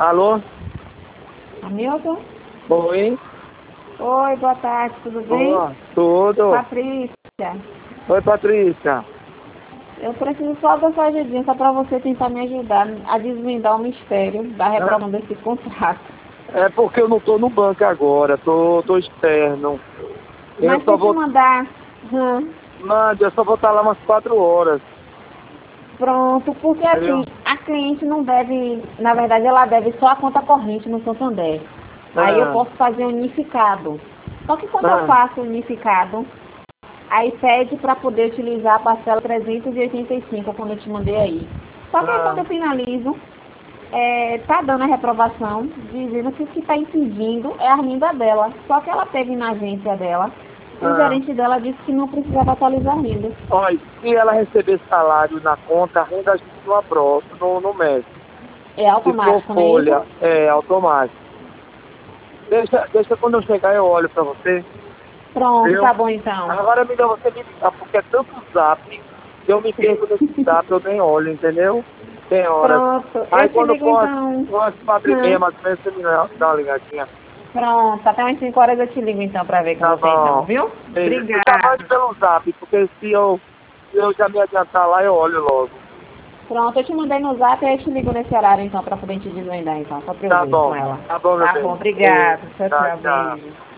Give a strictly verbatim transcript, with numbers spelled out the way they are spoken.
Alô? Hamilton? Oi? Oi, boa tarde, tudo bem? Olá, tudo. Patrícia, Oi, Patrícia. eu preciso só da sua ajudinha, só para você tentar me ajudar a desvendar o mistério da reprovação desse contrato. É porque eu não tô no banco agora, tô, tô externo. Eu Mas se só eu te vou... mandar... Hum, Mande, eu só vou estar lá umas quatro horas. pronto, porque Entendeu? assim, a cliente não deve... Na verdade, ela deve só a conta corrente no Santander. Aí eu Ah, posso fazer unificado. Só que quando eu ah, faço unificado, aí pede para poder utilizar a parcela trezentos e oitenta e cinco, quando eu te mandei aí. Só que aí quando ah, eu finalizo, é, tá dando a reprovação, dizendo que o que está impedindo é a renda dela. Só que ela teve na agência dela, e o ah. gerente dela disse que não precisava atualizar a renda. Olha, se ela receber salário na conta, a renda a gente não aprova, não, não mexe. É Se for automático, não é isso? folha, é automático. Deixa, deixa quando eu chegar eu olho pra você, Pronto, viu? tá bom então. Agora me dá você me ligar, porque é tanto zap, que eu me perco nesse zap, eu nem olho, entendeu? Tem horas. Pronto, Aí eu te quando ligo for umas então. umas quatro e meia, Hum, mais ou menos, você me dá dá uma ligadinha. Pronto, até umas cinco horas eu te ligo então para ver com Tá você então, bom. viu? Beijo. Eu já mando Obrigada. pelo zap, porque se eu, se eu já me adiantar lá, eu olho logo. Pronto, eu te mandei no zap e aí eu te ligo nesse horário então pra poder te desvendar então, só pra eu Tá ver com bom. ela. Tá bom, meu Tá bom, bem. Beijo. obrigada. Tchau, Tá, tchau, tchau. beijo.